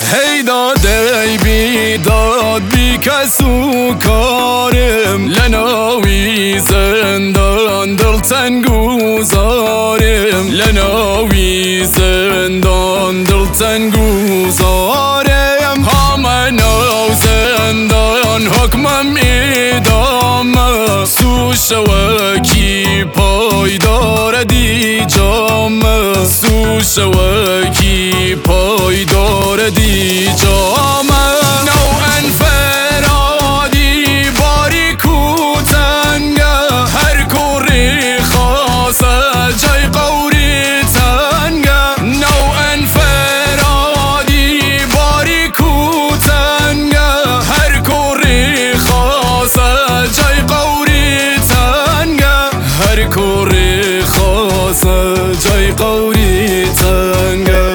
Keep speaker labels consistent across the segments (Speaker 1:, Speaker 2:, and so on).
Speaker 1: هی داده بیداد بی کس و کارم لناوی زندان دلتنگ و زارم لناوی زندان دلتنگ و زارم همه نو زندان حکمم ادامه سو شوکی پایدار دی جامه سو شوکی پایدار دی جامه نوعا فرادی باریک و تنگه هر کوری خاصه جای قوری تنگه نوعا فرادی باریک و تنگه هر کوری خاصه جای قوری تنگه هر کوری خاصه جای قوری تنگه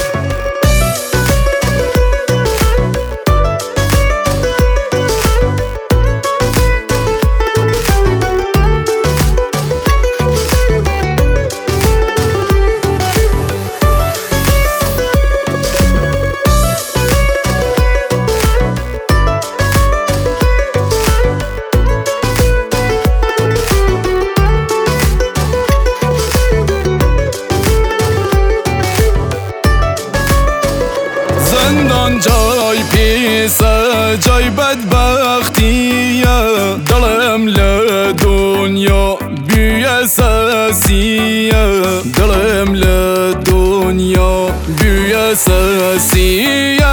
Speaker 1: زندان جای پیسه جای بدبختیه دلم لدنیا بی اساسیه دلم لدنیا بی اساسیه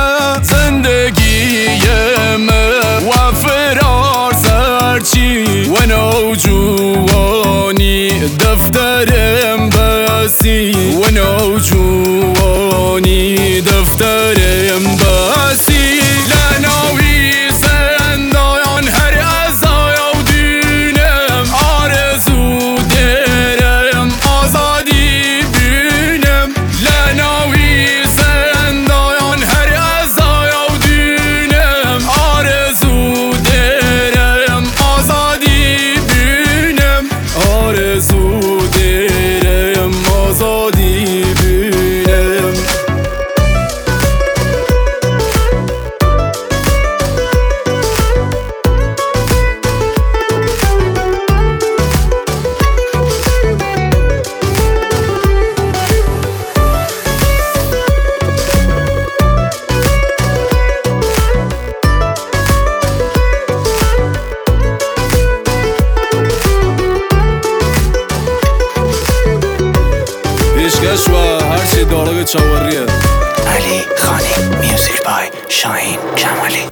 Speaker 1: زندگیم و فرار سرچی و نوجوانی دفترم بسی و نوجوانی دفترم بسی لناوی زندان هر ازای و دینم آرزو درم آزادی بینم لناوی زندان هر ازای و دینم آرزو درم آزادی بینم آرزو درم آزادی بینم پیشکش و هرچی دارای چاوریه
Speaker 2: علی خانی میوزیک بای شاهین کمالی.